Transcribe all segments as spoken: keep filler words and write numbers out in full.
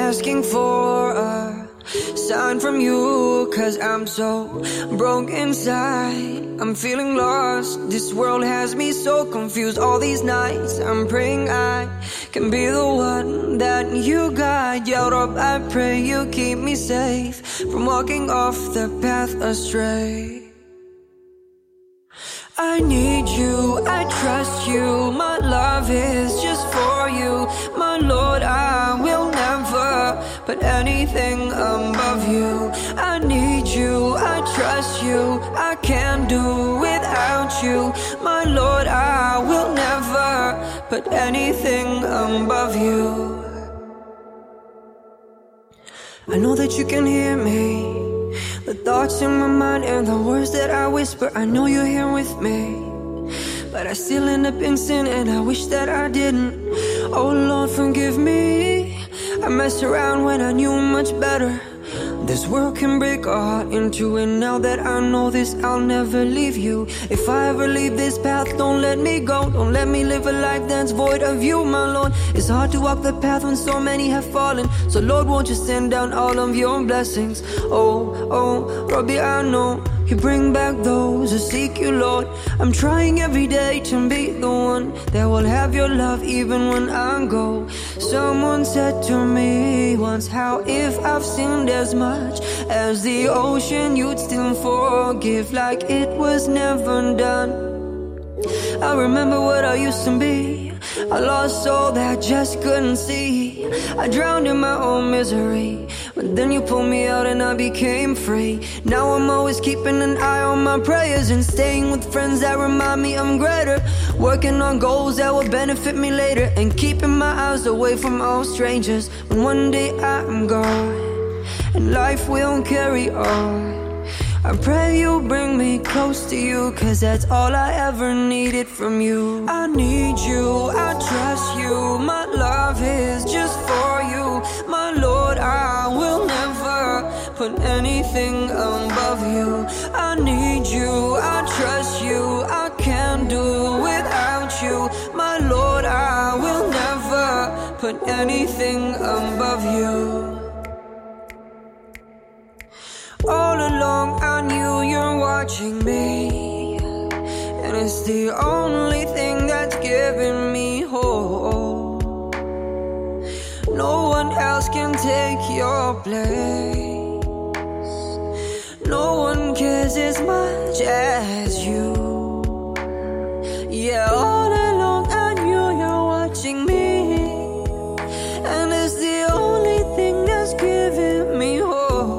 asking for a sign from you, cause I'm so broke inside. I'm feeling lost, this world has me so confused. All these nights I'm praying I can be the one that you guide. Ya Rab, I pray you keep me safe from walking off the path astray. I need you, I trust you, my love is just for you. My Lord, I will never put anything above you. I need you, I trust you, I can't do without you. My Lord, I will never put anything above you. I know that you can hear me, the thoughts in my mind and the words that I whisper. I know you're here with me, but I still end up in sin and I wish that I didn't. Oh Lord, forgive me, I messed around when I knew much better. This world can break a heart in two, and now that I know this, I'll never leave you. If I ever leave this path, don't let me go. Don't let me live a life that's void of you, my Lord. It's hard to walk the path when so many have fallen, so Lord, won't you send down all of your blessings. Oh, oh, Rabbi, I know you bring back those who seek you, Lord. I'm trying every day to be the one that will have your love even when I go. Someone said to me once, how if I've sinned as much as the ocean, you'd still forgive like it was never done. I remember what I used to be, a lost soul that just couldn't see. I drowned in my own misery, but then you pulled me out and I became free. Now I'm always keeping an eye on my prayers and staying with friends that remind me I'm greater, working on goals that will benefit me later, and keeping my eyes away from all strangers. When one day I'm gone and life will carry on, I pray you bring me close to you, cause that's all I ever needed from you. I need you, I trust you, my love is just for you. My Lord, I will never put anything above you. I need you, I trust you, I can't do without you. My Lord, I will never put anything above you. All along I knew you're watching me, and it's the only thing that's giving me hope. No one else can take your place, no one cares as much as you. Yeah, all along I knew you're watching me, and it's the only thing that's giving me hope.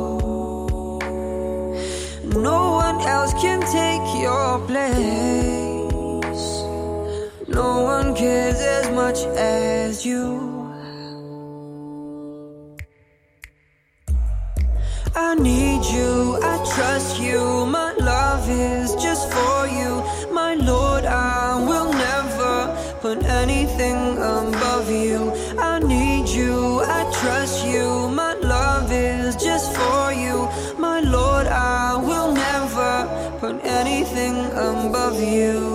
No one else can take your place, no one cares as much as you. I need you, I trust you, my love is just for you. My Lord, I will never put anything above you. I need you, I trust you, my love is just for you. My Lord, I will never put anything above you.